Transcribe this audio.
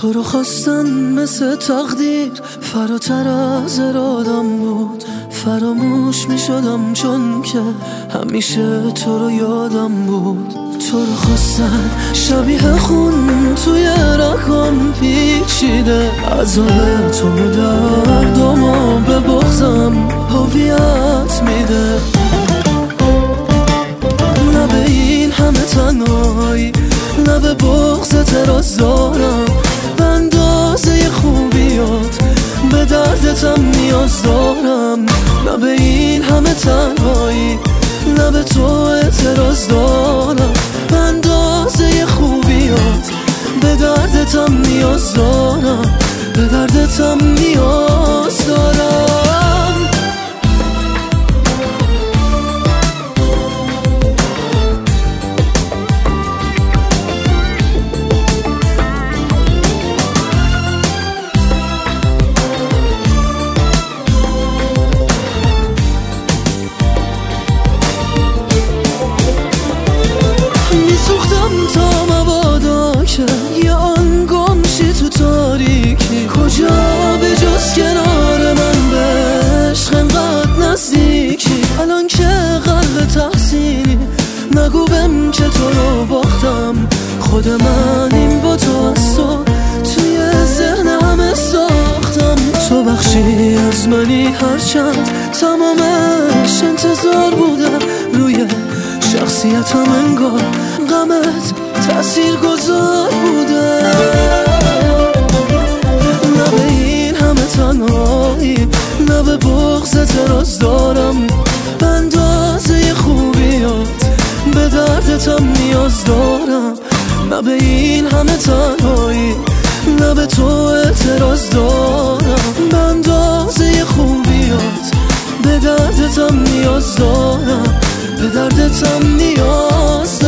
تو رو خواستن مثل تقدیر فراتر از ارادم بود. فراموش می شدم چون که همیشه تو رو یادم بود. تو رو خواستن شبیه خون توی رگام پیچیده، عذاب تو به دردامو به بغضم هویت میده. نه به این همه تنهایی، نه به بغض تراز دارم، به اندازه خوبیات به دردتم نیاز دارم. نه به این همه تنهایی، نه به تو اعتراض دارم، به اندازه خوبیات به دردتم نیاز دارم، به دردتم نیاز دارم. سوختم تا مبادا که یه آن گمشی تو تاریکی، کجا به جز کنار من به عشق انقدر نزدیکی. الان که قلب تحسینی نگو بهم که تو رو باختم، خود من این با تو از تو توی ذهن همه ساختم. تو بخشی از منی هرچند تمامش انتظار بودم، روی شخصیتم انگار غمت تأثیر گذار بوده. نه به این همه تنهایی، نه به بغض اعتراض دارم، به اندازه خوبیات به دردتم نیاز دارم. نه به این همه تنهایی، نه به تو اعتراض دارم، به اندازه خوبیات به دردتم نیاز دارم، به دردتم نیاز دارم.